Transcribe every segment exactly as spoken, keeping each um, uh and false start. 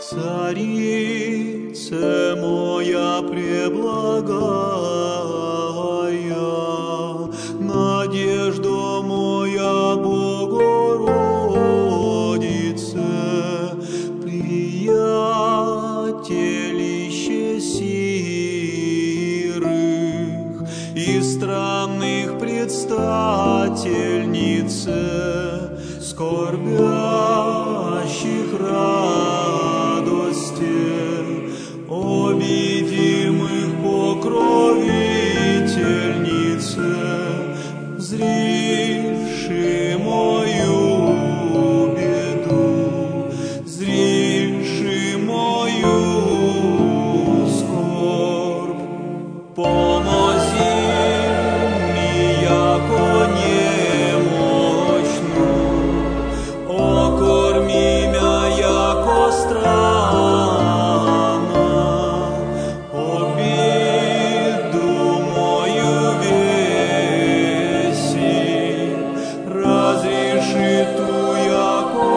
Царице моя преблагая, надежда моя Богородице, приятелище сирых и странных предстательнице, скорбящих радости, обидимых покровительнице, зривши мою беду, зривши мою скорбь, помози мне, яко немощну, окорми мя, яко странно, обиду мою веси, разреши ту, яко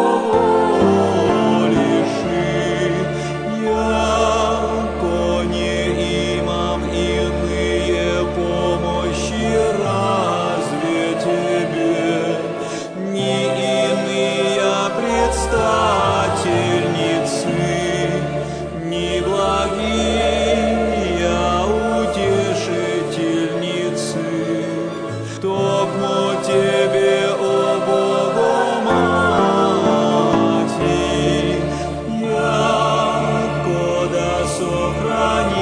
волиши, яко не имам иные помощи, разве тебе не иные предстательницы, не благие утешительницы, токмо тебе, о Богоматерь, яко да сохрани